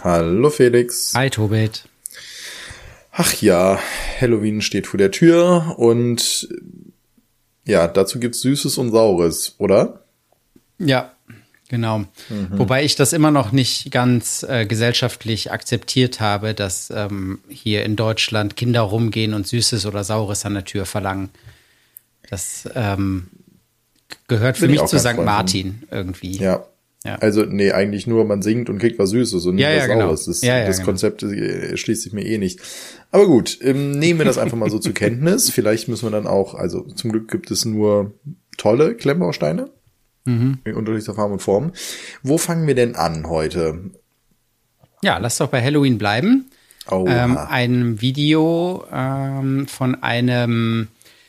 Hallo Felix. Hi Tobit. Ach ja, Halloween steht vor der Tür und ja, dazu gibt's Süßes und Saures, oder? Ja, genau. Wobei ich das immer noch nicht ganz gesellschaftlich akzeptiert habe, dass hier in Deutschland Kinder rumgehen und Süßes oder Saures an der Tür verlangen. Das gehört für Bin ich mich auch zu kein St. Freund Martin irgendwie. Ja. Ja. Also, nee, eigentlich nur, man singt und kriegt was Süßes und nicht Ja, was genau. Saures. Das Genau. Konzept schließt sich mir eh nicht. Aber gut, nehmen wir das einfach mal so zur Kenntnis. Vielleicht müssen wir dann auch, also zum Glück gibt es nur tolle Klemmbausteine in unterschiedlicher Farben und Formen. Wo fangen wir denn an heute? Ja, lass doch bei Halloween bleiben. Oha. Ein Video von einem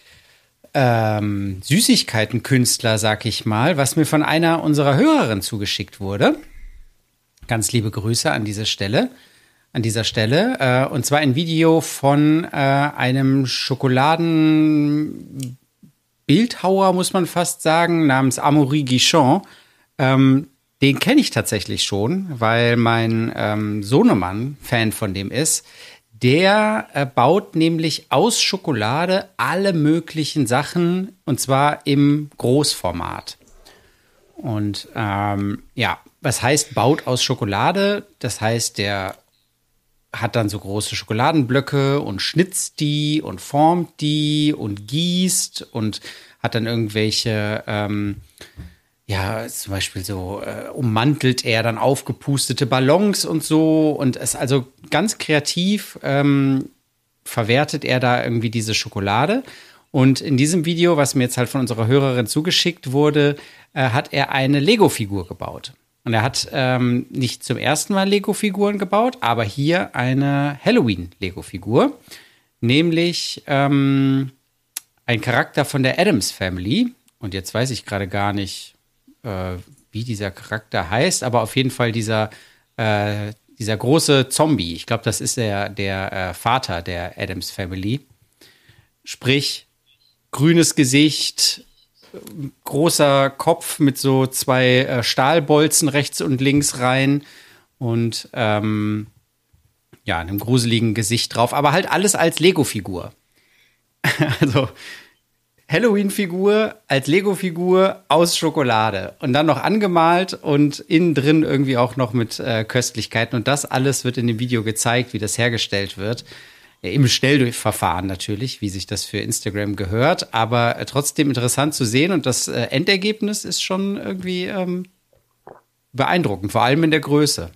Süßigkeitenkünstler, sag ich mal, was mir von einer unserer Hörerinnen zugeschickt wurde. Ganz liebe Grüße an dieser Stelle. Und zwar ein Video von einem Schokoladenbildhauer, muss man fast sagen, namens Amaury Guichon. Den kenne ich tatsächlich schon, weil mein Sohnemann Fan von dem ist. Der baut nämlich aus Schokolade alle möglichen Sachen, und zwar im Großformat. Und was heißt baut aus Schokolade? Das heißt, der hat dann so große Schokoladenblöcke und schnitzt die und formt die und gießt und hat dann irgendwelche zum Beispiel so ummantelt er dann aufgepustete Ballons und so und es also ganz kreativ verwertet er da irgendwie diese Schokolade. Und in diesem Video, was mir jetzt halt von unserer Hörerin zugeschickt wurde, hat er eine Lego-Figur gebaut. Und er hat nicht zum ersten Mal Lego-Figuren gebaut, aber hier eine Halloween-Lego-Figur, nämlich ein Charakter von der Addams Family. Und jetzt weiß ich gerade gar nicht, wie dieser Charakter heißt, aber auf jeden Fall dieser große Zombie. Ich glaube, das ist der Vater der Addams Family. Sprich, grünes Gesicht, großer Kopf mit so zwei Stahlbolzen rechts und links rein und einem gruseligen Gesicht drauf, aber halt alles als Lego-Figur. Also Halloween-Figur als Lego-Figur aus Schokolade und dann noch angemalt und innen drin irgendwie auch noch mit Köstlichkeiten. Und das alles wird in dem Video gezeigt, wie das hergestellt wird. Im Schnelldurchverfahren natürlich, wie sich das für Instagram gehört, aber trotzdem interessant zu sehen. Und das Endergebnis ist schon irgendwie beeindruckend, vor allem in der Größe.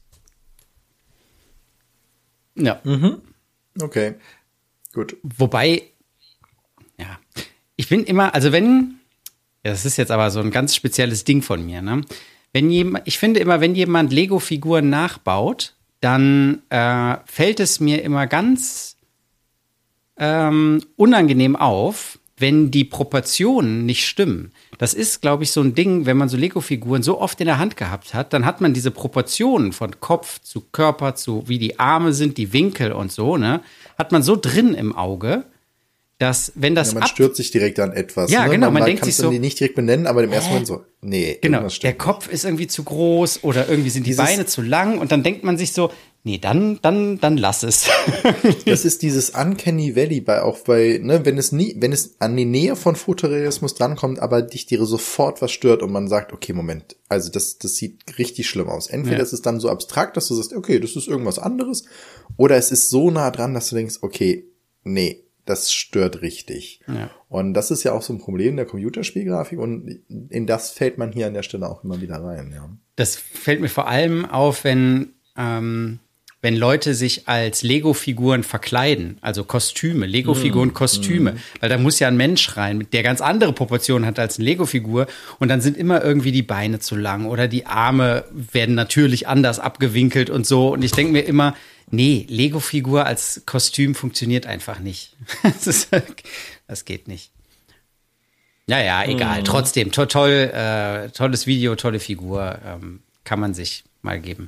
Ja. Okay, gut. Wobei, ja, ich bin immer, also das ist jetzt aber so ein ganz spezielles Ding von mir, ne? Ich finde immer, wenn jemand Lego-Figuren nachbaut, dann fällt es mir immer ganz unangenehm auf, wenn die Proportionen nicht stimmen. Das ist, glaube ich, so ein Ding, wenn man so Lego-Figuren so oft in der Hand gehabt hat, dann hat man diese Proportionen von Kopf zu Körper zu, wie die Arme sind, die Winkel und so, ne, hat man so drin im Auge, dass wenn das man stört sich direkt an etwas. Ja, ne? genau, man denkt kann sich es dann so, nicht direkt benennen, aber im ersten Moment so, nee, genau, irgendwas der stimmt Kopf ist irgendwie zu groß oder irgendwie sind die Beine zu lang und dann denkt man sich so, nee, dann lass es. Das ist dieses Uncanny Valley wenn es an die Nähe von Fotorealismus drankommt, aber dich dir sofort was stört und man sagt, okay, Moment, also das sieht richtig schlimm aus. Entweder ist es dann so abstrakt, dass du sagst, okay, das ist irgendwas anderes, oder es ist so nah dran, dass du denkst, okay, nee, das stört richtig. Ja. Und das ist ja auch so ein Problem der Computerspielgrafik und in das fällt man hier an der Stelle auch immer wieder rein. Ja. Das fällt mir vor allem auf, wenn Leute sich als Lego-Figuren verkleiden, also Kostüme, Lego-Figuren, Kostüme, weil da muss ja ein Mensch rein, der ganz andere Proportionen hat als eine Lego-Figur und dann sind immer irgendwie die Beine zu lang oder die Arme werden natürlich anders abgewinkelt und so und ich denke mir immer, nee, Lego-Figur als Kostüm funktioniert einfach nicht. Das geht nicht. Naja, egal. Trotzdem, tolles Video, tolle Figur. Kann man sich mal geben.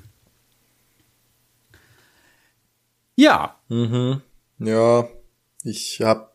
Ja. Ja, ich habe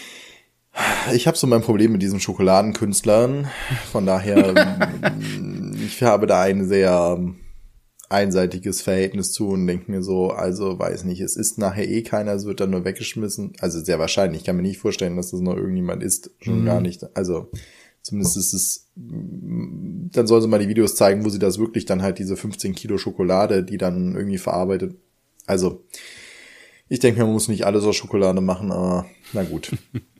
so mein Problem mit diesen Schokoladenkünstlern. Von daher ich habe da ein sehr einseitiges Verhältnis zu und denke mir so, also weiß nicht, es ist nachher eh keiner, es wird dann nur weggeschmissen. Also sehr wahrscheinlich, ich kann mir nicht vorstellen, dass das noch irgendjemand isst, schon gar nicht. Also zumindest ist es, dann sollen sie mal die Videos zeigen, wo sie das wirklich dann halt diese 15 Kilo Schokolade, die dann irgendwie verarbeitet. Also ich denke, man muss nicht alles aus Schokolade machen, aber na gut.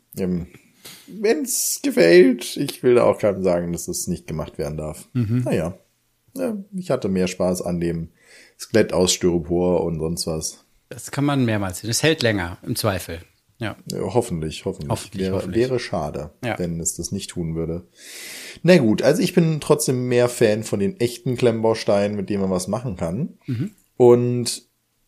Wenn's gefällt, ich will da auch keinem sagen, dass es nicht gemacht werden darf. Naja. Ja, ich hatte mehr Spaß an dem Skelett aus Styropor und sonst was. Das kann man mehrmals sehen. Es hält länger, im Zweifel. Ja. Ja, hoffentlich. Wäre schade, ja, wenn es das nicht tun würde. Na gut, also ich bin trotzdem mehr Fan von den echten Klemmbausteinen, mit denen man was machen kann. Und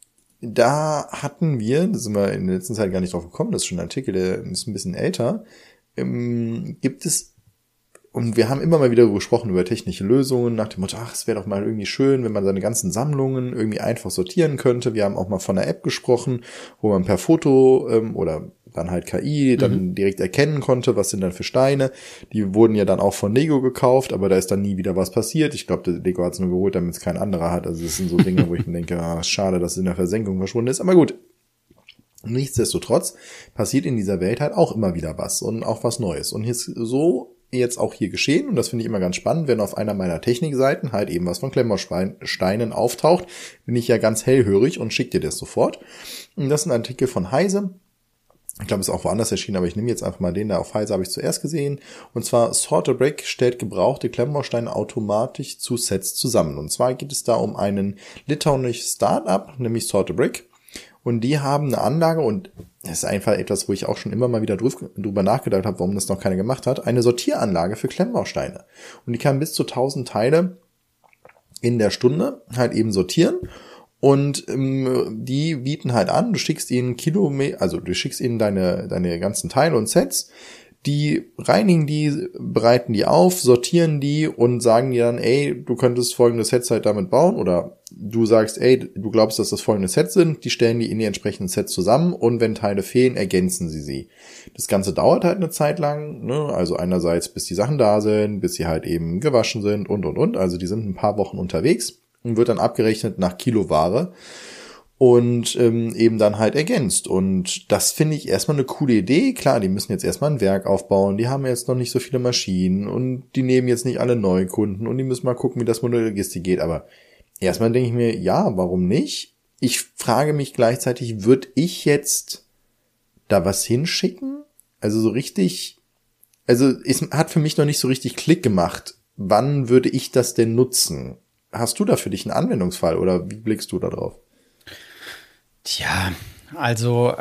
da hatten wir, da sind wir in der letzten Zeit gar nicht drauf gekommen, das ist schon ein Artikel, der ist ein bisschen älter, gibt es. Und wir haben immer mal wieder gesprochen über technische Lösungen, nach dem Motto, ach, es wäre doch mal irgendwie schön, wenn man seine ganzen Sammlungen irgendwie einfach sortieren könnte. Wir haben auch mal von einer App gesprochen, wo man per Foto oder dann halt KI dann direkt erkennen konnte, was sind dann für Steine. Die wurden ja dann auch von Lego gekauft, aber da ist dann nie wieder was passiert. Ich glaube, Lego hat es nur geholt, damit es kein anderer hat. Also das sind so Dinge, wo ich mir denke, schade, dass es in der Versenkung verschwunden ist. Aber gut. Nichtsdestotrotz passiert in dieser Welt halt auch immer wieder was und auch was Neues. Und jetzt auch hier geschehen, und das finde ich immer ganz spannend, wenn auf einer meiner Technikseiten halt eben was von Klemmbausteinen auftaucht, bin ich ja ganz hellhörig und schicke dir das sofort. Und das ist ein Artikel von Heise. Ich glaube, es ist auch woanders erschienen, aber ich nehme jetzt einfach mal den, da auf Heise habe ich zuerst gesehen. Und zwar Sorter-Brick stellt gebrauchte Klemmbausteine automatisch zu Sets zusammen. Und zwar geht es da um einen litauischen Start-up, nämlich Sorter-Brick. Und die haben eine Anlage, und das ist einfach etwas, wo ich auch schon immer mal wieder drüber nachgedacht habe, warum das noch keiner gemacht hat, eine Sortieranlage für Klemmbausteine. Und die kann bis zu 1000 Teile in der Stunde halt eben sortieren. Und die bieten halt an, du schickst ihnen deine ganzen Teile und Sets, die reinigen die, bereiten die auf, sortieren die und sagen dir dann, ey, du könntest folgende Sets halt damit bauen, oder du sagst, ey, du glaubst, dass das folgende Sets sind, die stellen die in die entsprechenden Sets zusammen und wenn Teile fehlen, ergänzen sie. Das Ganze dauert halt eine Zeit lang, ne? Also einerseits, bis die Sachen da sind, bis sie halt eben gewaschen sind und. Also die sind ein paar Wochen unterwegs und wird dann abgerechnet nach Kiloware. Und eben dann halt ergänzt. Und das finde ich erstmal eine coole Idee. Klar, die müssen jetzt erstmal ein Werk aufbauen, die haben jetzt noch nicht so viele Maschinen und die nehmen jetzt nicht alle Neukunden und die müssen mal gucken, wie das Modell Logistik geht. Aber erstmal denke ich mir, ja, warum nicht? Ich frage mich gleichzeitig, würde ich jetzt da was hinschicken? Also so richtig, also es hat für mich noch nicht so richtig Klick gemacht. Wann würde ich das denn nutzen? Hast du da für dich einen Anwendungsfall oder wie blickst du da drauf? Tja, also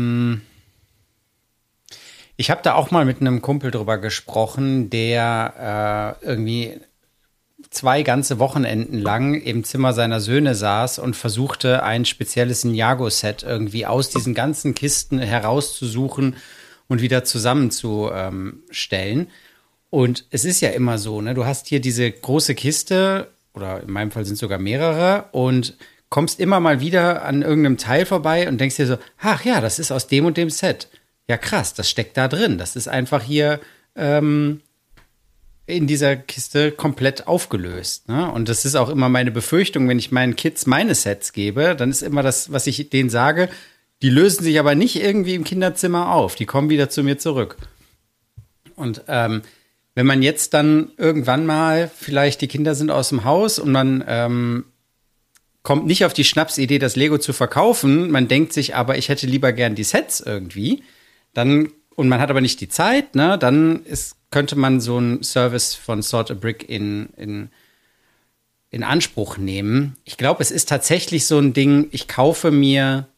ich habe da auch mal mit einem Kumpel drüber gesprochen, der irgendwie 2 ganze Wochenenden lang im Zimmer seiner Söhne saß und versuchte, ein spezielles Ninjago-Set irgendwie aus diesen ganzen Kisten herauszusuchen und wieder zusammenzustellen. Und es ist ja immer so, ne? Du hast hier diese große Kiste, oder in meinem Fall sind es sogar mehrere, und kommst immer mal wieder an irgendeinem Teil vorbei und denkst dir so, ach ja, das ist aus dem und dem Set. Ja krass, das steckt da drin. Das ist einfach hier in dieser Kiste komplett aufgelöst. Ne? Und das ist auch immer meine Befürchtung, wenn ich meinen Kids meine Sets gebe, dann ist immer das, was ich denen sage, die lösen sich aber nicht irgendwie im Kinderzimmer auf. Die kommen wieder zu mir zurück. Und wenn man jetzt dann irgendwann mal, vielleicht die Kinder sind aus dem Haus und man kommt nicht auf die Schnapsidee, das Lego zu verkaufen. Man denkt sich aber, ich hätte lieber gern die Sets irgendwie. Und man hat aber nicht die Zeit, ne? Dann könnte man so einen Service von Sorter-Brick in Anspruch nehmen. Ich glaube, es ist tatsächlich so ein Ding, ich kaufe mir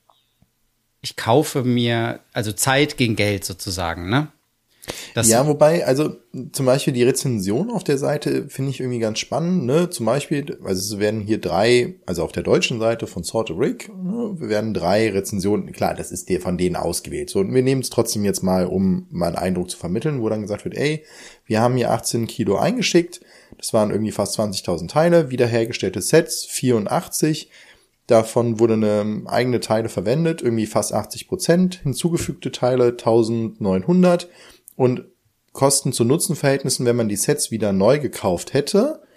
also Zeit gegen Geld sozusagen, ne? Ja, wobei, also zum Beispiel die Rezension auf der Seite finde ich irgendwie ganz spannend, ne? Zum Beispiel, also es werden hier 3, also auf der deutschen Seite von Sorter-Brick, ne, werden 3 Rezensionen, klar, das ist von denen ausgewählt. So, und wir nehmen es trotzdem jetzt mal, um mal einen Eindruck zu vermitteln, wo dann gesagt wird, ey, wir haben hier 18 Kilo eingeschickt, das waren irgendwie fast 20.000 Teile, wiederhergestellte Sets 84, davon wurde eine eigene Teile verwendet, irgendwie fast 80%, hinzugefügte Teile 1900, und Kosten zu Nutzen-Verhältnissen, wenn man die Sets wieder neu gekauft hätte,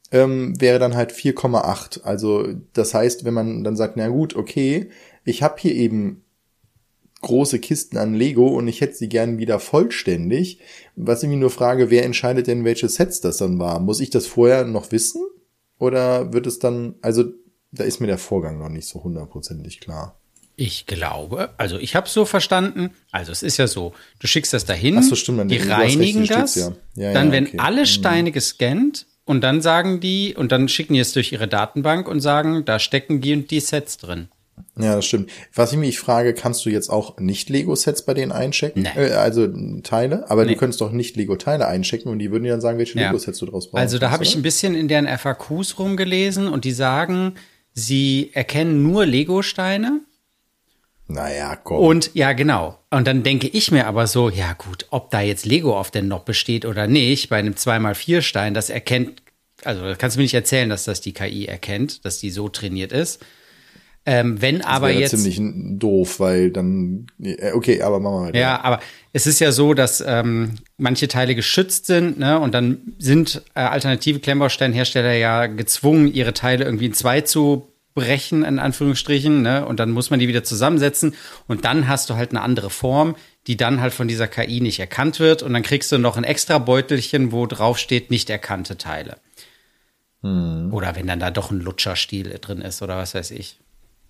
wäre dann halt 4,8. Also das heißt, wenn man dann sagt, na gut, okay, ich habe hier eben große Kisten an Lego und ich hätte sie gern wieder vollständig. Was ich mich nur frage, wer entscheidet denn, welche Sets das dann war? Muss ich das vorher noch wissen? Oder wird es dann, also da ist mir der Vorgang noch nicht so hundertprozentig klar. Ich glaube, also ich habe es so verstanden, also es ist ja so, du schickst das dahin, ach so, stimmt, dann die reinigen das, ja, dann werden okay. alle Steine gescannt und dann sagen die, und dann schicken die es durch ihre Datenbank und sagen, da stecken die und die Sets drin. Ja, das stimmt. Was ich mich frage, kannst du jetzt auch nicht Lego-Sets bei denen einchecken? Nee. Also Teile? Aber Nee. du könntest doch nicht Lego-Teile einchecken und die würden dir dann sagen, welche Lego-Sets du draus brauchst. Also da habe ich ein bisschen in deren FAQs rumgelesen und die sagen, sie erkennen nur Lego-Steine. Naja, komm. Und ja, genau. Und dann denke ich mir aber so, ja gut, ob da jetzt Lego auf denn noch besteht oder nicht, bei einem 2x4-Stein, das erkennt, also das kannst du mir nicht erzählen, dass das die KI erkennt, dass die so trainiert ist. Wenn aber das jetzt ziemlich doof, weil dann okay, aber machen wir weiter. Ja, aber es ist ja so, dass manche Teile geschützt sind, ne? Und dann sind alternative Klemmbausteinhersteller ja gezwungen, ihre Teile irgendwie in zwei zu brechen, in Anführungsstrichen, ne? Und dann muss man die wieder zusammensetzen und dann hast du halt eine andere Form, die dann halt von dieser KI nicht erkannt wird und dann kriegst du noch ein extra Beutelchen, wo drauf steht, nicht erkannte Teile. Oder wenn dann da doch ein Lutscherstiel drin ist oder was weiß ich.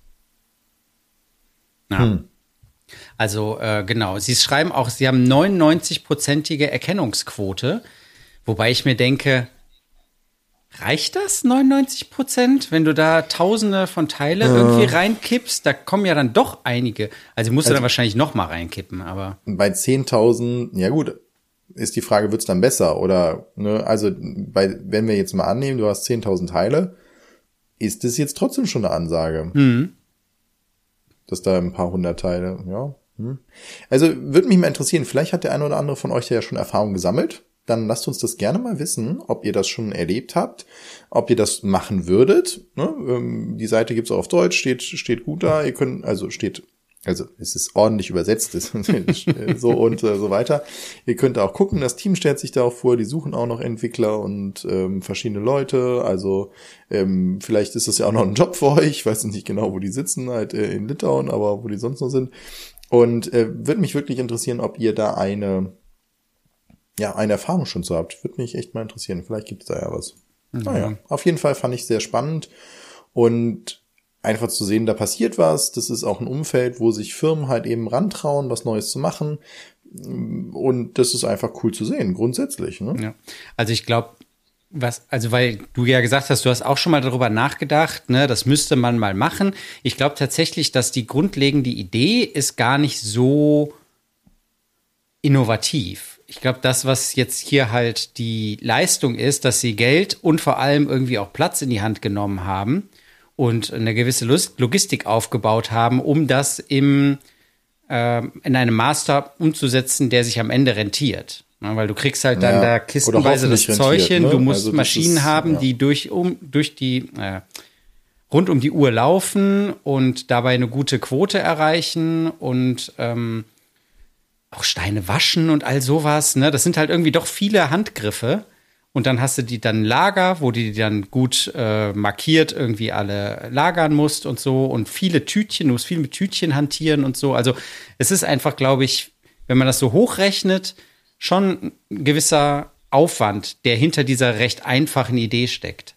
Ja. Also genau, sie schreiben auch, sie haben 99-prozentige Erkennungsquote, wobei ich mir denke, reicht das 99%, wenn du da Tausende von Teile irgendwie reinkippst? Da kommen ja dann doch einige. Also musst du dann wahrscheinlich noch mal reinkippen, aber bei 10.000, ja gut, ist die Frage, wird's dann besser oder ne? Also wenn wir jetzt mal annehmen, du hast 10.000 Teile, ist es jetzt trotzdem schon eine Ansage? Dass da ein paar hundert Teile, ja. Also würde mich mal interessieren, vielleicht hat der eine oder andere von euch ja schon Erfahrung gesammelt. Dann lasst uns das gerne mal wissen, ob ihr das schon erlebt habt, ob ihr das machen würdet. Ne? Die Seite gibt's auch auf Deutsch, steht gut da. Ihr könnt, also es ist ordentlich übersetzt, so und so weiter. Ihr könnt auch gucken, das Team stellt sich da auch vor, die suchen auch noch Entwickler und verschiedene Leute. Also vielleicht ist das ja auch noch ein Job für euch. Ich weiß nicht genau, wo die sitzen, halt in Litauen, aber wo die sonst noch sind. Und würde mich wirklich interessieren, ob ihr da eine Erfahrung schon so habt. Würde mich echt mal interessieren. Vielleicht gibt es da ja was. Naja, auf jeden Fall fand ich sehr spannend und einfach zu sehen, da passiert was. Das ist auch ein Umfeld, wo sich Firmen halt eben rantrauen, was Neues zu machen. Und das ist einfach cool zu sehen, grundsätzlich. Ne? ja. Also ich glaube, weil du ja gesagt hast, du hast auch schon mal darüber nachgedacht, ne, das müsste man mal machen. Ich glaube tatsächlich, dass die grundlegende Idee ist gar nicht so innovativ. Ich glaube, das, was jetzt hier halt die Leistung ist, dass sie Geld und vor allem irgendwie auch Platz in die Hand genommen haben und eine gewisse Logistik aufgebaut haben, um das in einem Maßstab umzusetzen, der sich am Ende rentiert. Ja, weil du kriegst halt dann da kistenweise das Zeug hin, ne? Du musst also Maschinen haben, die rund um die Uhr laufen und dabei eine gute Quote erreichen und auch Steine waschen und all sowas, ne? Das sind halt irgendwie doch viele Handgriffe. Und dann hast du die dann Lager, wo du die dann gut markiert irgendwie alle lagern musst und so. Und viele Tütchen, du musst viel mit Tütchen hantieren und so. Also es ist einfach, glaube ich, wenn man das so hochrechnet, schon ein gewisser Aufwand, der hinter dieser recht einfachen Idee steckt.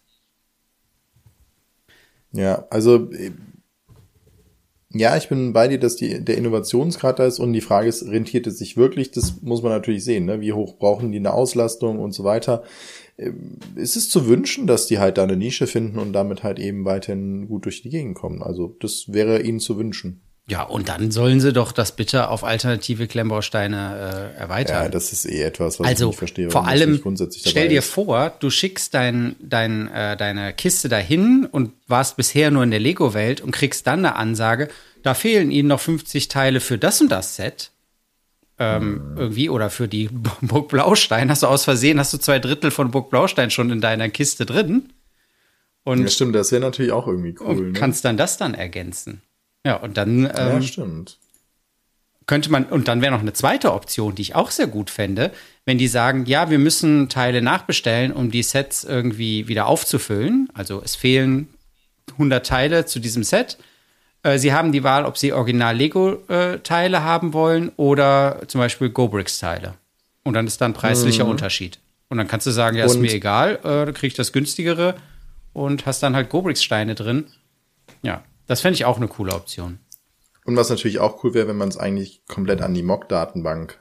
Ja, also ja, ich bin bei dir, dass der Innovationsgrad da ist und die Frage ist, rentiert es sich wirklich? Das muss man natürlich sehen, ne? Wie hoch brauchen die eine Auslastung und so weiter. Ist es zu wünschen, dass die halt da eine Nische finden und damit halt eben weiterhin gut durch die Gegend kommen? Also das wäre ihnen zu wünschen. Ja, und dann sollen sie doch das bitte auf alternative Klemmbausteine erweitern. Ja, das ist etwas, was also, ich nicht verstehe. Vor allem, grundsätzlich stell dir vor, du schickst deine Kiste dahin und warst bisher nur in der Lego-Welt und kriegst dann eine Ansage, da fehlen ihnen noch 50 Teile für das und das Set. Irgendwie, oder für die Burg Blaustein. Hast du 2/3 von Burg Blaustein schon in deiner Kiste drin. Und ja, stimmt, das wäre natürlich auch irgendwie cool. Und kannst dann das dann ergänzen. Ja, und dann ja, stimmt. könnte man, und dann wäre noch eine zweite Option, die ich auch sehr gut fände, wenn die sagen, ja, wir müssen Teile nachbestellen, um die Sets irgendwie wieder aufzufüllen. Also es fehlen 100 Teile zu diesem Set. Sie haben die Wahl, ob sie Original-Lego-Teile haben wollen oder zum Beispiel Go-Bricks-Teile. Und dann ist da ein preislicher Unterschied. Und dann kannst du sagen, ja, ist mir egal, du kriegst das günstigere und hast dann halt Go-Bricks-Steine drin. Ja, das fände ich auch eine coole Option. Und was natürlich auch cool wäre, wenn man es eigentlich komplett an die Mock-Datenbank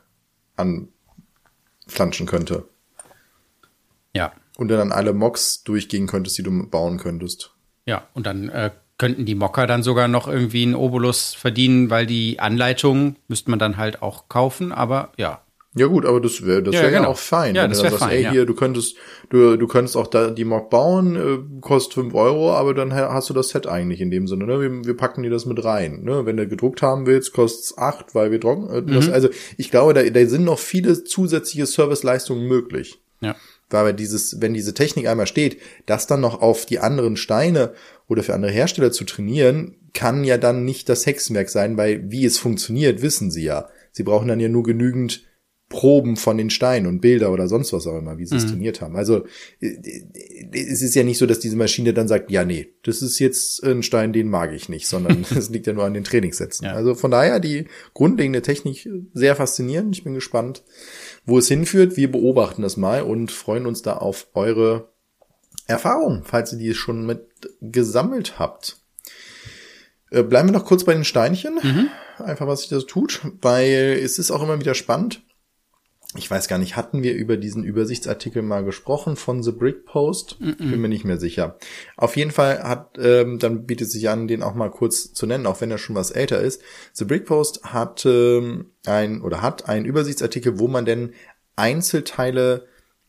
anflanschen könnte. Ja. Und dann alle Mocks durchgehen könntest, die du bauen könntest. Ja, und dann könnten die Mocker dann sogar noch irgendwie einen Obolus verdienen, weil die Anleitung müsste man dann halt auch kaufen, aber ja. Ja gut, aber das wäre ja auch fein. Ja, wenn das du dann wäre sagst, fein, ey, hier, du könntest auch da die Mock bauen, kostet 5 Euro, aber dann hast du das Set eigentlich in dem Sinne, ne? Wir packen dir das mit rein, ne? Wenn du gedruckt haben willst, kostet's 8, weil wir drucken. Also ich glaube, da sind noch viele zusätzliche Serviceleistungen möglich. Ja. Weil wenn diese Technik einmal steht, das dann noch auf die anderen Steine oder für andere Hersteller zu trainieren, kann ja dann nicht das Hexenwerk sein, weil wie es funktioniert, wissen sie ja. Sie brauchen dann ja nur genügend Proben von den Steinen und Bilder oder sonst was auch immer, wie sie es trainiert haben. Also es ist ja nicht so, dass diese Maschine dann sagt, ja, nee, das ist jetzt ein Stein, den mag ich nicht, sondern das liegt ja nur an den Trainingssätzen. Ja. Also von daher die grundlegende Technik sehr faszinierend. Ich bin gespannt, wo es hinführt. Wir beobachten das mal und freuen uns da auf eure Erfahrungen, falls ihr die schon mit gesammelt habt. Bleiben wir noch kurz bei den Steinchen. Einfach, was sich das tut, weil es ist auch immer wieder spannend. Ich weiß gar nicht, hatten wir über diesen Übersichtsartikel mal gesprochen von The Brick Post? Bin mir nicht mehr sicher. Auf jeden Fall dann bietet es sich an, den auch mal kurz zu nennen, auch wenn er schon was älter ist. The Brick Post hat einen Übersichtsartikel, wo man denn Einzelsteine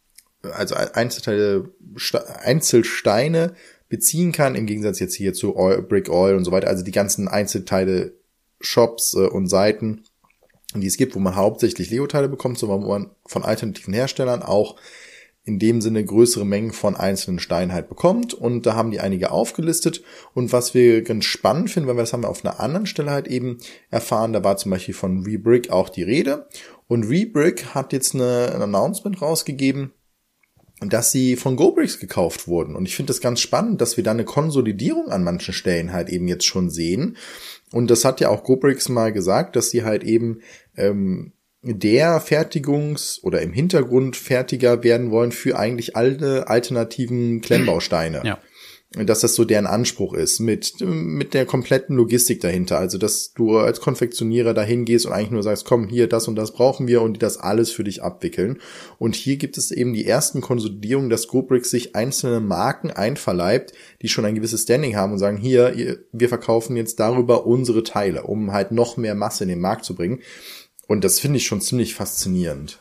beziehen kann, im Gegensatz jetzt hier zu Brick Oil und so weiter, also die ganzen Einzelteile, Shops und Seiten, die es gibt, wo man hauptsächlich Lego-Teile bekommt, sondern wo man von alternativen Herstellern auch in dem Sinne größere Mengen von einzelnen Steinen halt bekommt. Und da haben die einige aufgelistet. Und was wir ganz spannend finden, weil das haben wir auf einer anderen Stelle halt eben erfahren, da war zum Beispiel von Rebrick auch die Rede. Und Rebrick hat jetzt ein Announcement rausgegeben, dass sie von Go-Bricks gekauft wurden. Und ich finde das ganz spannend, dass wir da eine Konsolidierung an manchen Stellen halt eben jetzt schon sehen. Und das hat ja auch Go-Bricks mal gesagt, dass sie halt eben der oder im Hintergrund Fertiger werden wollen für eigentlich alle alternativen Klemmbausteine. Ja. Dass das so deren Anspruch ist, mit der kompletten Logistik dahinter. Also, dass du als Konfektionierer dahin gehst und eigentlich nur sagst, komm, hier, das und das brauchen wir und die das alles für dich abwickeln. Und hier gibt es eben die ersten Konsolidierungen, dass Go-Bricks sich einzelne Marken einverleibt, die schon ein gewisses Standing haben und sagen, hier, wir verkaufen jetzt darüber unsere Teile, um halt noch mehr Masse in den Markt zu bringen. Und das finde ich schon ziemlich faszinierend.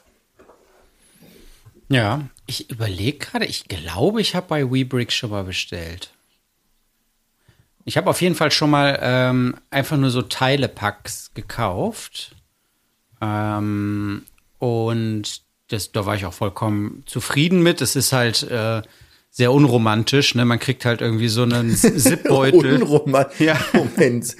Ja, ich überlege gerade, ich glaube, ich habe bei Webrick schon mal bestellt. Ich habe auf jeden Fall schon mal einfach nur so Teilepacks gekauft. Und da war ich auch vollkommen zufrieden mit. Es ist halt sehr unromantisch, ne? Man kriegt halt irgendwie so einen Zipbeutel. Unromantisch. Ja. Moment,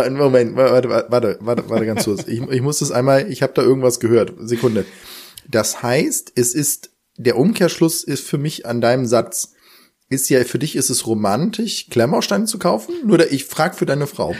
warte ganz kurz. Ich muss das einmal, ich habe da irgendwas gehört. Sekunde. Das heißt, der Umkehrschluss ist für mich an deinem Satz, für dich ist es romantisch, Klemmbausteine zu kaufen? Nur ich frage für deine Frau.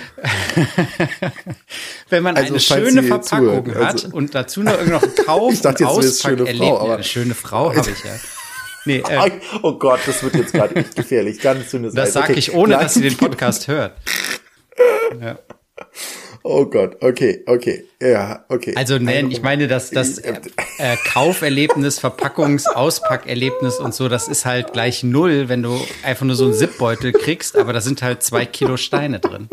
Wenn man eine schöne Verpackung hat und dazu noch ein Kauf- ich dachte, und Auspackerlebnis. Eine schöne Frau habe ich ja. Nee, oh Gott, das wird jetzt gerade echt gefährlich. Ganz dünne Seite. Das sage ich, ohne dass sie den Podcast hört. Ja. Oh Gott, okay. Ja, okay. Also nein, ich meine, das Kauferlebnis, Auspackerlebnis und so, das ist halt gleich 0, wenn du einfach nur so einen Zipbeutel kriegst, aber da sind halt 2 Kilo Steine drin.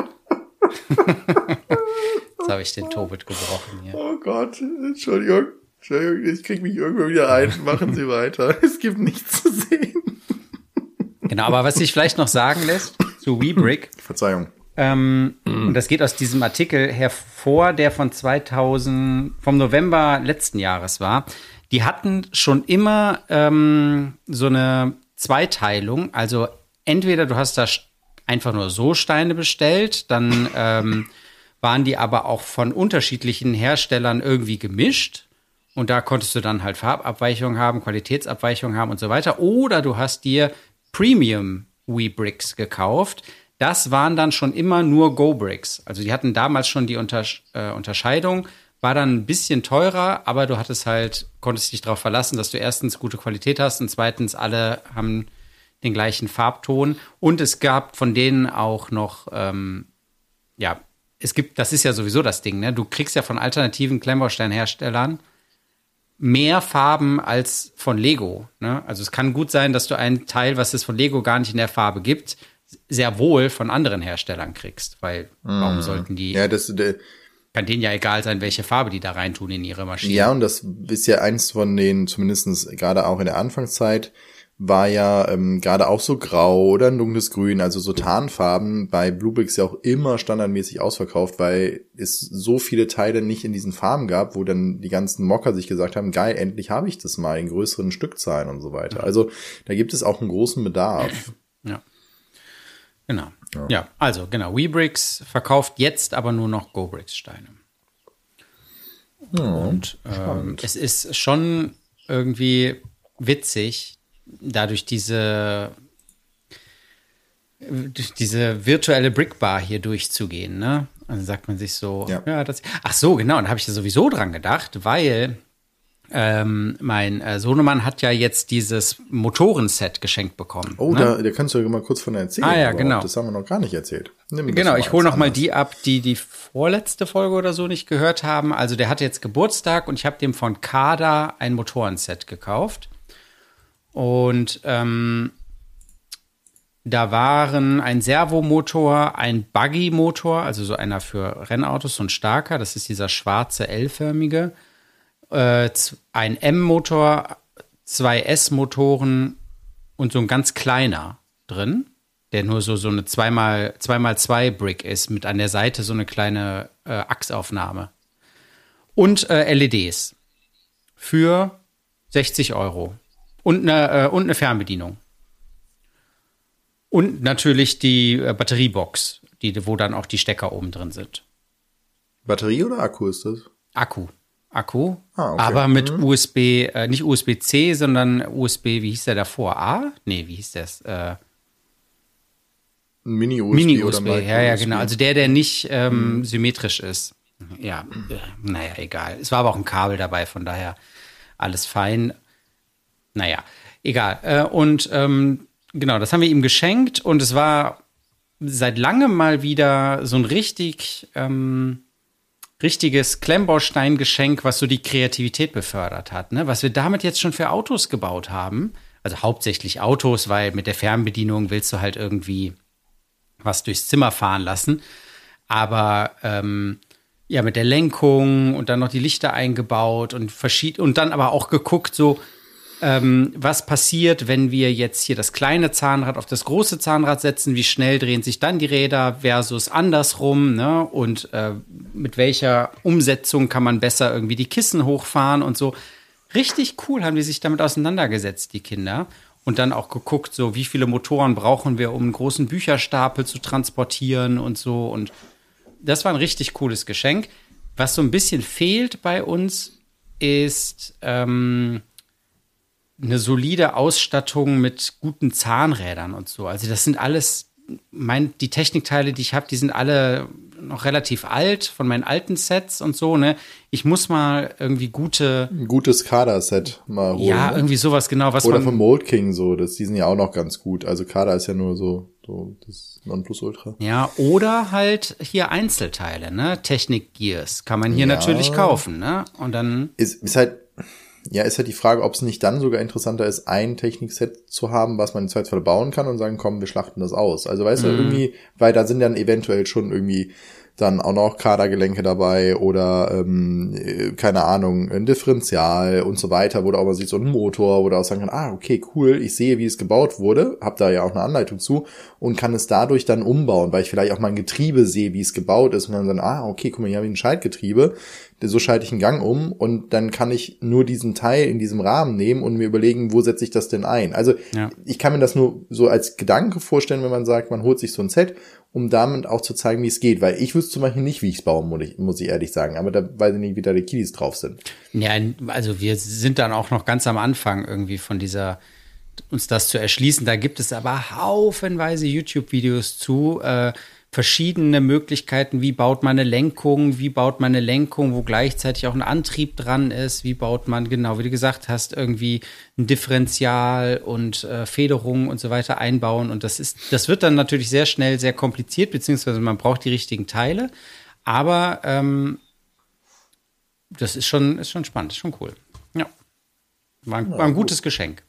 Jetzt habe ich den Tobit gebrochen hier. Oh Gott, Entschuldigung, ich krieg mich irgendwo wieder ein. Machen Sie weiter. Es gibt nichts zu sehen. Genau, aber was sich vielleicht noch sagen lässt zu Webrick. Verzeihung. Und das geht aus diesem Artikel hervor, der vom November letzten Jahres war. Die hatten schon immer so eine Zweiteilung. Also entweder du hast da einfach nur so Steine bestellt, dann waren die aber auch von unterschiedlichen Herstellern irgendwie gemischt. Und da konntest du dann halt Farbabweichungen haben, Qualitätsabweichungen haben und so weiter. Oder du hast dir Premium Weebricks gekauft. Das waren dann schon immer nur Go-Bricks. Also die hatten damals schon die Unterscheidung, war dann ein bisschen teurer, aber du konntest dich darauf verlassen, dass du erstens gute Qualität hast und zweitens alle haben den gleichen Farbton. Und es gab von denen auch noch, das ist ja sowieso das Ding, ne? Du kriegst ja von alternativen Klemmbausteinherstellern mehr Farben als von Lego, ne? Also es kann gut sein, dass du ein Teil, was es von Lego gar nicht in der Farbe gibt, sehr wohl von anderen Herstellern kriegst, weil warum sollten die, kann denen ja egal sein, welche Farbe die da reintun in ihre Maschine. Ja, und das ist ja eins von den, zumindestens gerade auch in der Anfangszeit, war ja gerade auch so grau oder ein dunkles Grün, also so Tarnfarben bei Bluebricks ja auch immer standardmäßig ausverkauft, weil es so viele Teile nicht in diesen Farben gab, wo dann die ganzen Mocker sich gesagt haben, geil, endlich habe ich das mal in größeren Stückzahlen und so weiter. Also da gibt es auch einen großen Bedarf. Ja. Genau. Ja, also genau. Weebricks verkauft jetzt aber nur noch Go-Bricks-Steine. Und es ist schon irgendwie witzig, dadurch diese virtuelle Brickbar hier durchzugehen, ne? Also sagt man sich so, ach so, genau, und da habe ich da sowieso dran gedacht, weil mein Sohnemann hat ja jetzt dieses Motorenset geschenkt bekommen. Oh, ne? da kannst du ja mal kurz von erzählen. Ah ja, genau. Das haben wir noch gar nicht erzählt. Genau, ich hole noch mal die ab, die vorletzte Folge oder so nicht gehört haben. Also der hatte jetzt Geburtstag und ich habe dem von Kada ein Motorenset gekauft. Und da waren ein Servomotor, ein Buggy-Motor, also so einer für Rennautos, so ein starker, das ist dieser schwarze L-förmige, ein M-Motor, 2 S-Motoren und so ein ganz kleiner drin, der nur so eine 2x2 Brick ist, mit an der Seite so eine kleine Achsaufnahme. Und LEDs für 60 Euro. Und eine Fernbedienung. Und natürlich die Batteriebox, wo dann auch die Stecker oben drin sind. Batterie oder Akku ist das? Akku. Okay. Aber mit USB, nicht USB-C, sondern USB, wie hieß der davor? A? Nee, wie hieß das? Mini-USB. Mini-USB, ja, genau. Also der nicht symmetrisch ist. Ja, naja, egal. Es war aber auch ein Kabel dabei, von daher alles fein. Naja, egal. Und genau, das haben wir ihm geschenkt und es war seit langem mal wieder so ein richtiges Klemmbausteingeschenk, was so die Kreativität befördert hat, ne? Was wir damit jetzt schon für Autos gebaut haben. Also hauptsächlich Autos, weil mit der Fernbedienung willst du halt irgendwie was durchs Zimmer fahren lassen. Aber mit der Lenkung und dann noch die Lichter eingebaut und dann aber auch geguckt, so was passiert, wenn wir jetzt hier das kleine Zahnrad auf das große Zahnrad setzen, wie schnell drehen sich dann die Räder versus andersrum, ne? Und mit welcher Umsetzung kann man besser irgendwie die Kissen hochfahren und so. Richtig cool haben die sich damit auseinandergesetzt, die Kinder. Und dann auch geguckt, so wie viele Motoren brauchen wir, um einen großen Bücherstapel zu transportieren und so. Und das war ein richtig cooles Geschenk. Was so ein bisschen fehlt bei uns, ist eine solide Ausstattung mit guten Zahnrädern und so. Also das sind alles, die Technikteile, die ich habe, die sind alle noch relativ alt, von meinen alten Sets und so, ne? Ich muss mal irgendwie ein gutes Kada-Set mal holen. Ja, ne? Irgendwie sowas, genau. Oder von Mold King so, die sind ja auch noch ganz gut. Also Kada ist ja nur so das Nonplusultra. Ja, oder halt hier Einzelteile, ne? Technik-Gears kann man hier natürlich kaufen, ne? Und dann ist halt die Frage, ob es nicht dann sogar interessanter ist, ein Technikset zu haben, was man im Zweifelsfall bauen kann und sagen, komm, wir schlachten das aus. Also weißt du, irgendwie, weil da sind dann eventuell schon irgendwie dann auch noch Kadergelenke dabei oder keine Ahnung, ein Differential und so weiter, wo da auch mal sieht, so ein Motor, wo da auch sagen kann, okay, cool, ich sehe, wie es gebaut wurde, hab da ja auch eine Anleitung zu und kann es dadurch dann umbauen, weil ich vielleicht auch mal ein Getriebe sehe, wie es gebaut ist und dann sagen, okay, guck mal, hier habe ich ein Schaltgetriebe, so schalte ich einen Gang um und dann kann ich nur diesen Teil in diesem Rahmen nehmen und mir überlegen, wo setze ich das denn ein? Also ich kann mir das nur so als Gedanke vorstellen, wenn man sagt, man holt sich so ein Set, um damit auch zu zeigen, wie es geht. Weil ich wüsste zum Beispiel nicht, wie ich es bauen muss ich ehrlich sagen. Aber da weiß ich nicht, wie da die Kiddies drauf sind. Ja, also wir sind dann auch noch ganz am Anfang irgendwie von uns das zu erschließen. Da gibt es aber haufenweise YouTube-Videos zu, verschiedene Möglichkeiten, wie baut man eine Lenkung, wo gleichzeitig auch ein Antrieb dran ist, wie baut man, genau, wie du gesagt hast, irgendwie ein Differential und Federung und so weiter einbauen. Und das wird dann natürlich sehr schnell sehr kompliziert, beziehungsweise man braucht die richtigen Teile. Aber das ist schon spannend, ist schon cool. Ja. War ein gutes Geschenk.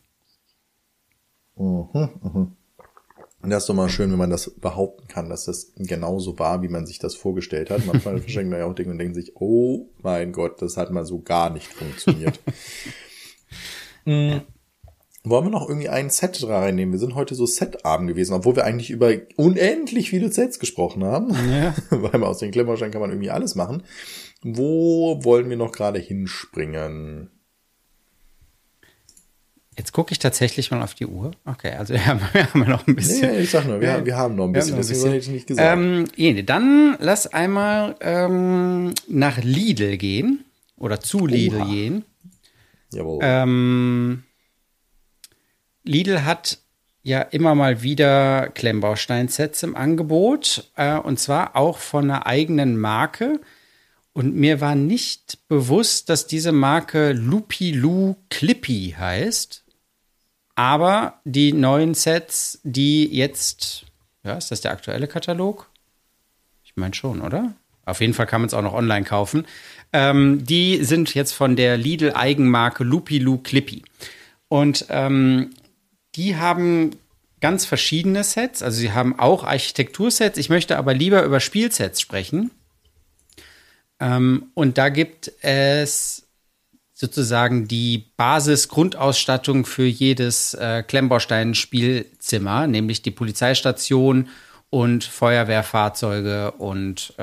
Und das ist doch mal schön, wenn man das behaupten kann, dass das genauso war, wie man sich das vorgestellt hat. Manchmal verschenken wir ja auch Dinge und denken sich, oh mein Gott, das hat mal so gar nicht funktioniert. Wollen wir noch irgendwie ein Set reinnehmen? Wir sind heute so Set-arm gewesen, obwohl wir eigentlich über unendlich viele Sets gesprochen haben. Ja. Weil man aus den Klemmbausteinen kann man irgendwie alles machen. Wo wollen wir noch gerade hinspringen? Jetzt gucke ich tatsächlich mal auf die Uhr. Okay, also wir haben noch ein bisschen. Nee, ich sag nur, wir haben noch ein bisschen. Deswegen hätte ich nicht gesagt. Dann lass einmal nach Lidl gehen oder zu Lidl gehen. Jawohl. Lidl hat ja immer mal wieder Klemmbaustein-Sets im Angebot und zwar auch von einer eigenen Marke. Und mir war nicht bewusst, dass diese Marke Lupi-Lu Clippy heißt. Aber die neuen Sets, die jetzt, ist das der aktuelle Katalog? Ich meine schon, oder? Auf jeden Fall kann man es auch noch online kaufen. Die sind jetzt von der Lidl-Eigenmarke Lupi-Lu Clippy. Und die haben ganz verschiedene Sets. Also sie haben auch Architektursets. Ich möchte aber lieber über Spielsets sprechen. Und da gibt es sozusagen die Basis-Grundausstattung für jedes Klemmbaustein-Spielzimmer, nämlich die Polizeistation und Feuerwehrfahrzeuge und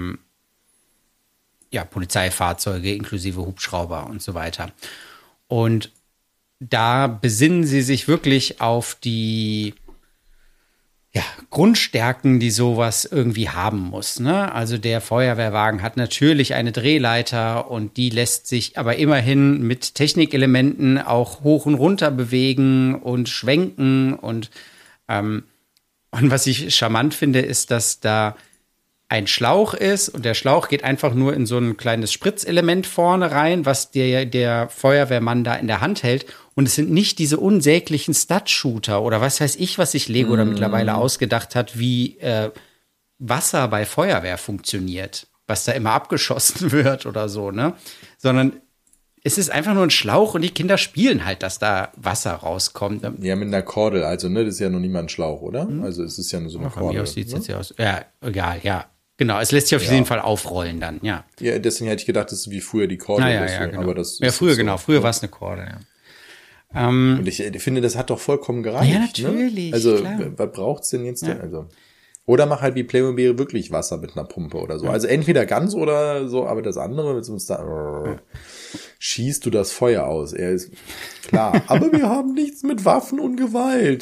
Polizeifahrzeuge inklusive Hubschrauber und so weiter. Und da besinnen sie sich wirklich auf die Grundstärken, die sowas irgendwie haben muss, ne? Also der Feuerwehrwagen hat natürlich eine Drehleiter und die lässt sich aber immerhin mit Technikelementen auch hoch und runter bewegen und schwenken und was ich charmant finde, ist, dass da ein Schlauch ist und der Schlauch geht einfach nur in so ein kleines Spritzelement vorne rein, was der Feuerwehrmann da in der Hand hält. Und es sind nicht diese unsäglichen Stud-Shooter oder was weiß ich, was sich Lego da mittlerweile ausgedacht hat, wie Wasser bei Feuerwehr funktioniert, was da immer abgeschossen wird oder so, ne? Sondern es ist einfach nur ein Schlauch und die Kinder spielen halt, dass da Wasser rauskommt. Ja, mit einer Kordel, also, ne, das ist ja noch nicht mal ein Schlauch, oder? Also es ist ja nur so eine Kordel. Aus sieht's jetzt ja aus. Ja, egal, ja. Genau, es lässt sich auf jeden Fall aufrollen dann, ja. Ja, deswegen hätte ich gedacht, das ist wie früher die Kordel. Genau. Aber das früher, so, genau. Früher war es eine Kordel, ja. Und ich finde, das hat doch vollkommen gereicht. Ja, natürlich. Ne? Also, klar. Was braucht's denn jetzt? Ja. Also, oder mach halt wie Playmobil wirklich Wasser mit einer Pumpe oder so. Ja. Also entweder ganz oder so, aber das andere mit so einem schießt du das Feuer aus. Er ist klar. Aber wir haben nichts mit Waffen und Gewalt.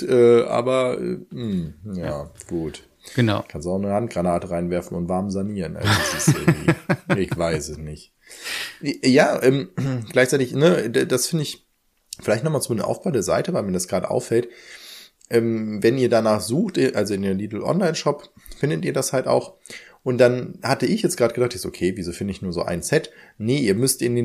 Gut. Genau. Kannst auch eine Handgranate reinwerfen und warm sanieren. Also das ist irgendwie, ich weiß es nicht. Ja, gleichzeitig, ne, das finde ich vielleicht nochmal zu einem Aufbau der Seite, weil mir das gerade auffällt. Wenn ihr danach sucht, also in der Lidl Online-Shop, findet ihr das halt auch. Und dann hatte ich jetzt gerade gedacht, okay, wieso finde ich nur so ein Set? Nee, ihr müsst das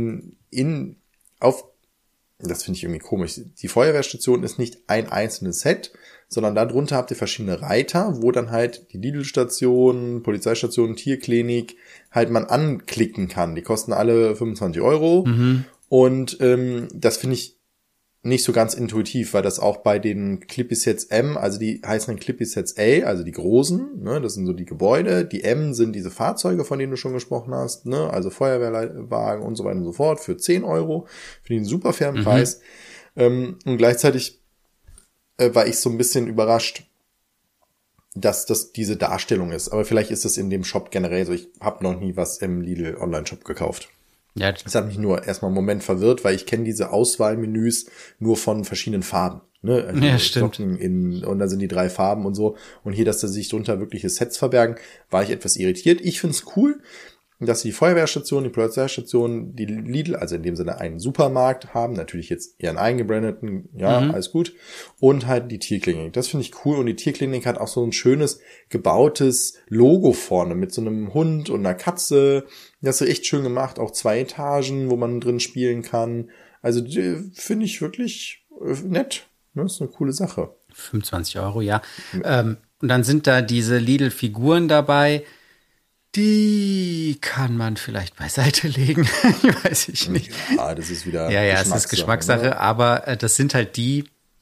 finde ich irgendwie komisch. Die Feuerwehrstation ist nicht ein einzelnes Set, sondern darunter habt ihr verschiedene Reiter, wo dann halt die Lidl-Station, Polizeistation, Tierklinik halt man anklicken kann. Die kosten alle 25 €. Und das finde ich nicht so ganz intuitiv, weil das auch bei den Clippy-Sets M, also die heißen dann Clippy-Sets A, also die großen, ne, das sind so die Gebäude, die M sind diese Fahrzeuge, von denen du schon gesprochen hast, ne, also Feuerwehrwagen und so weiter und so fort, für 10 €, für den super fairen Preis. Und gleichzeitig war ich so ein bisschen überrascht, dass das diese Darstellung ist. Aber vielleicht ist das in dem Shop generell so. Ich habe noch nie was im Lidl Online-Shop gekauft. Ja. Das hat mich nur erstmal einen Moment verwirrt, weil ich kenne diese Auswahlmenüs nur von verschiedenen Farben. Ne? Also ja, stimmt. und da sind die 3 Farben und so. Und hier, dass da sich drunter wirkliche Sets verbergen, war ich etwas irritiert. Ich finde es cool, dass sie die Feuerwehrstation, die Polizeistation, die Lidl, also in dem Sinne einen Supermarkt haben, natürlich jetzt eher einen eingebrandeten, ja, alles gut, und halt die Tierklinik. Das finde ich cool und die Tierklinik hat auch so ein schönes gebautes Logo vorne mit so einem Hund und einer Katze. Das ist echt schön gemacht, auch 2 Etagen, wo man drin spielen kann. Also finde ich wirklich nett. Das ist eine coole Sache. 25 Euro, ja. Und dann sind da diese Lidl-Figuren dabei. Die kann man vielleicht beiseite legen. Weiß ich nicht. Ja, das ist wieder Ja, es ist Geschmackssache, ne? Aber das sind halt die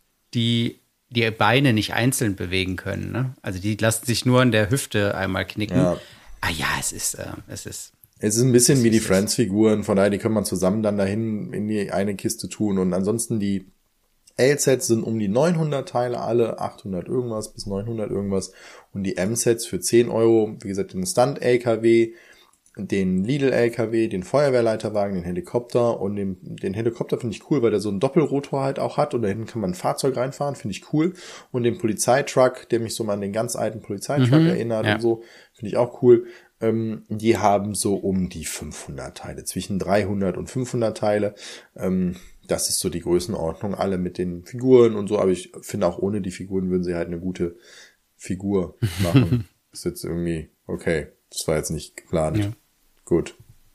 Beine nicht einzeln bewegen können. Ne? Also die lassen sich nur an der Hüfte einmal knicken. Ja. Es ist ein bisschen wie die Friends-Figuren, von daher, die kann man zusammen dann dahin in die eine Kiste tun. Und ansonsten die L-Sets sind um die 900 Teile alle, 800 irgendwas bis 900 irgendwas. Und die M-Sets für 10 Euro, wie gesagt, den Stunt-LKW, den Lidl-LKW, den Feuerwehrleiterwagen, den Helikopter. Und den Helikopter finde ich cool, weil der so einen Doppelrotor halt auch hat. Und da hinten kann man ein Fahrzeug reinfahren, finde ich cool. Und den Polizeitruck, der mich so mal an den ganz alten Polizeitruck erinnert und so, finde ich auch cool. Die haben so um die 500 Teile, zwischen 300 und 500 Teile. Das ist so die Größenordnung, alle mit den Figuren und so. Aber ich finde, auch ohne die Figuren würden sie halt eine gute Figur machen. Ist jetzt irgendwie, okay, das war jetzt nicht geplant. Ja. Gut.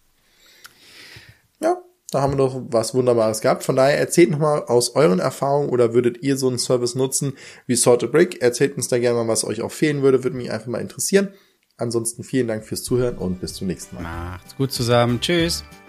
Ja, da haben wir doch was Wunderbares gehabt. Von daher erzählt nochmal aus euren Erfahrungen oder würdet ihr so einen Service nutzen wie Sort a Brick? Erzählt uns da gerne mal, was euch auch fehlen würde. Würde mich einfach mal interessieren. Ansonsten vielen Dank fürs Zuhören und bis zum nächsten Mal. Macht's gut zusammen. Tschüss.